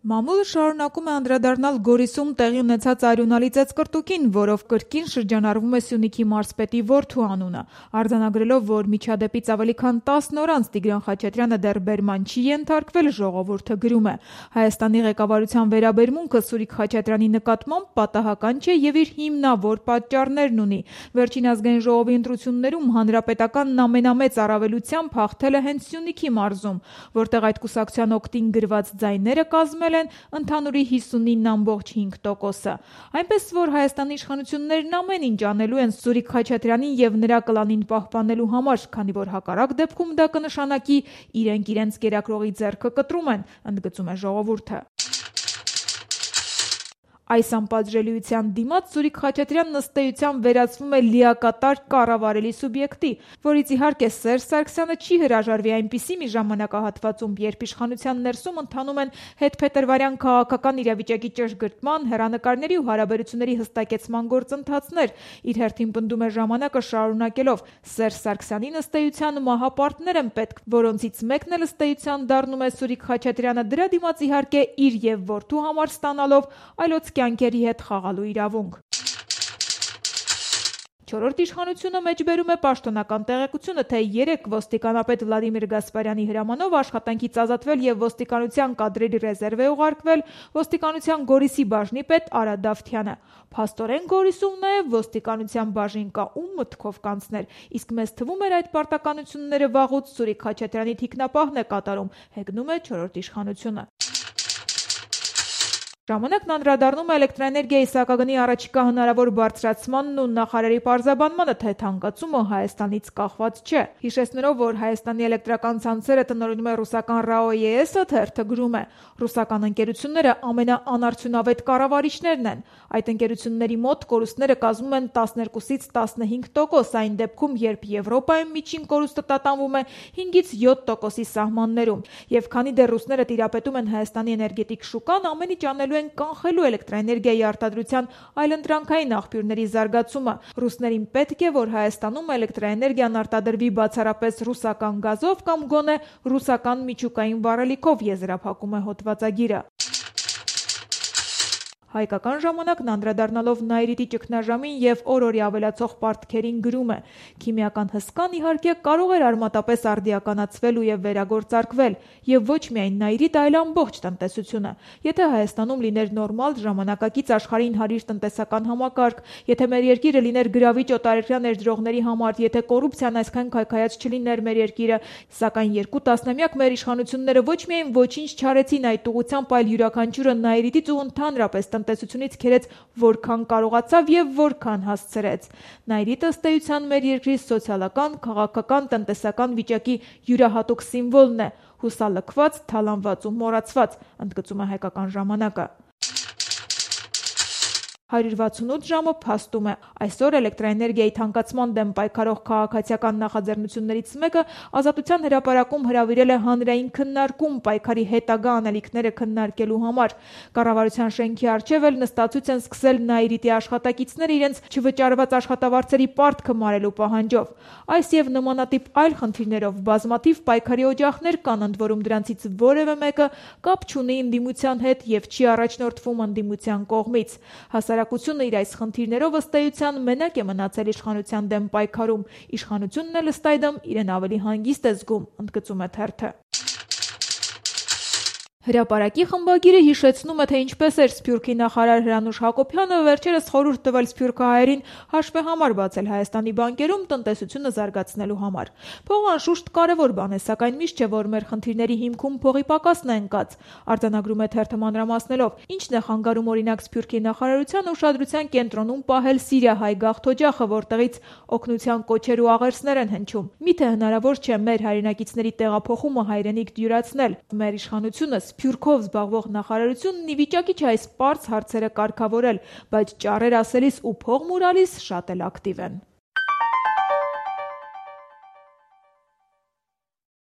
Մամուլը շարունակում է անդրադառնալ Գորիսում տեղի ունեցած արյունալի ծեծկռտուքին, որով կրկին շրջանառվում է Սյունիքի մարզպետի որդու անունը։ Արձանագրելով, որ միջադեպից ավելի քան 10 օր անց Տիգրան Խաչատրյանը դեռ բերման չի ենթարկվել, ժողովուրդը գրում է. Հայաստանի ղեկավարության վերաբերմունքը Սուրիկ Խաչատրյանի նկատմամբ պատահական չէ եւ իր հիմնավոր պատճառներն ունի։ Վերջին ազգային ժողովի ընտրություններում հանրապետականն ամենամեծ առավելությամբ հաղթել է հենց Սյունիքի մարզում, որտեղ այդ կուսակցության օգտին գրված ձայները կազմել են ընդհանուրի 59.5%-ը։ Այնպես որ Հայաստանի իշխանություններն ամեն ինչ անելու են Սուրիկ Խաչատրյանին եւ նրա կլանին պահպանելու համար, քանի որ հակառակ դեպքում դա կնշանակի իրենք իրենց կերակրողի ձեռքը կտրում են, ընդգծում է ժողովուրդը։ Այս անպատժելիության դիմաց Սուրիկ Խաչատրյանն ըստ էության վերածվում է լիակատար կառավարելի սուբյեկտի, որից իհարկե Սերժ Սարգսյանը չի հրաժարվի այնպիսի մի ժամանակահատվածում, երբ իշխանության ներսում ընթանում են հետփետրվարյան քաղաքական իրավիճակի ճշգրտման, հեռանկարների ու հարաբերությունների հստակեցման գործընթացներ։ Իր հերթին պնդում է ժամանակը շարունակելով. Սերժ Սարգսյանին ըստ էության մահապարտներ են պետք, որոնցից մեկն էլ ըստ էության դառնում է Սուրիկ Խաչատրյանը, դրա դիմաց իհարկե իր եւ որդու համար ստանալով այլոց կյանքերի հետ խաղալու իրավունք։ Չորրորդ իշխանությունը մեջբերում է պաշտոնական տեղեկությունը, թե 3 ոստիկանապետ Վլադիմիր Գասպարյանի հրամանով աշխատանքից ազատվել եւ ոստիկանության կադրերի ռեզերվ է ուղարկվել ոստիկանության Գորիսի բաժնի պետ Արա Դավթյանը։ Փաստորեն Գորիսում նաեւ ոստիկանության բաժին կա, ում մտքով կանցներ, իսկ մեզ թվում էր այդ պարտականությունները վաղուց Սուրիկ Խաչատրյանի թիկնապահն է կատարում, հեգնում է չորրորդ իշխանությունը։ Ժամանակն անդրադառնում է էլեկտրաէներգիայի սակագնի առաջիկա հնարավոր բարձրացմանն ու նախարարի պարզաբանմանը, թե թանկացումը Հայաստանից կախված չէ։ Հիշեցնելով, որ Հայաստանի էլեկտրական ցանցերը տնօրինում է ռուսական ՌԱՕ-ԵՍ-ը, թերթը գրում է. ռուսական ընկերությունները ամենաանարդյունավետ կառավարիչներն են։ Այդ ընկերությունների մոտ կորուստները կազմում են 12-ից 15%, այն դեպքում, երբ Եվրոպայում միջին կորուստը տատանվում է 5-ից 7%-ի սահմաններում։ Եվ քանի դեռ ռուսները տիրապետում են Հայաստանի էներգետիկ շուկան, ամեն ինչ անելու են կանխելու էլեկտրաէներգիայի արտադրության այլընտրանքային աղբյուրների զարգացումը։ Ռուսներին պետք է, որ Հայաստանում էլեկտրաէներգիան արտադրվի բացառապես ռուսական գազով կամ գոնե ռուսական միջուկային վառելիքով, եզրափակում է հոդվածագիրը։ Հայկական ժամանակն անդրադառնալով Նայիրիտի ճգնաժամին եւ օրորի ավելացող պարտքերին գրում է. քիմիական հսկան իհարկե կարող էր արմատապես արդիականացվել ու եւ վերագործարկվել, եւ ոչ միայն Նայիրիտ, այլ ամբողջ տնտեսությունը։ Եթե Հայաստանում լիներ նորմալ ժամանակակից աշխարհին հարիր տնտեսական համակարգ, եթե մեր երկիրը լիներ գրավիչ օտարերկրյա ներդրողների համար, եթե կոռուպցիան այսքան քայքայած չլիներ մեր երկիրը, սակայն 2 տասնամյակ մեր իշխանությունները ոչ միայն ոչինչ չարեցին այդ ուղղությամբ, այլ յուրաքանչյուրը Նայիրիտից ու ընդհանրապես տնտեսությունից քերեց որքան կարողացավ եւ որքան հասցրեց։ Նայիրիտը ըստ էության մեր երկրի սոցիալական, քաղաքական, տնտեսական վիճակի յուրահատուկ սիմվոլն է, հուսալքված, թալանված ու մոռացված, ընդգծում է Հայկական ժամանակը։ 168 ժամը փաստում է. այսօր էլեկտրաէներգիայի թանկացման դեմ պայքարող քաղաքացիական նախաձեռնություններից մեկը Ազատության հրապարակում հրավիրել է հանրային քննարկում պայքարի հետագա անելիքները քննարկելու համար։ Կառավարության շենքի առջև էլ նստացույց են սկսել Նայիրիտի աշխատակիցները իրենց չվճարված աշխատավարձերի պարտքը մարելու պահանջով։ Այս եւ նմանատիպ այլ խնդիրներով բազմաթիվ պայքարի օջախներ կան, ընդ որում դրանցից որևէ մեկը կապ չունի ընդդիմության հետ եւ չի առաջնորդվում ընդդիմության կողմից։ Հասարակությունը իր այս խնդիրներով ըստ էության մենակ է մնացել իշխանության դեմ պայքարում, իշխանությունն էլ ըստ այդմ իրեն ավելի հանգիստ է զգում, ընդգծում է թերթը։ Հրապարակի խմբագիրը հիշեցնում է, թե ինչպես էր Սփյուռքի նախարար Հրանուշ Հակոբյանը վերջերս խորհուրդ տվել սփյուռքահայերին հաշվեհամար բացել Հայաստանի բանկերում տնտեսությունը զարգացնելու համար։ Փողը անշուշտ կարևոր բան է, սակայն միշտ չէ, որ մեր խնդիրների հիմքում փողի պակասն է ընկած, արձանագրում է թերթը մանրամասնելով։ Ինչն է խանգարում օրինակ Սփյուռքի նախարարության ուշադրության կենտրոնում պահել Սիրիա-հայ գաղթօջախը, որտեղից օգնության կոչեր ու աղերսներ են հնչում։ Միթե հնարավոր չէ մեր հայրենակիցների տեղափոխումը հայրենիք դյուրացնել։ Մեր իշխանությունը Սփյուռքով զբաղվող նախարարությունն ի վիճակի չէ այս պարզ հարցերը կարգավորել, բայց ճառեր ասելիս ու փող մուրալիս շատ էլ ակտիվ են։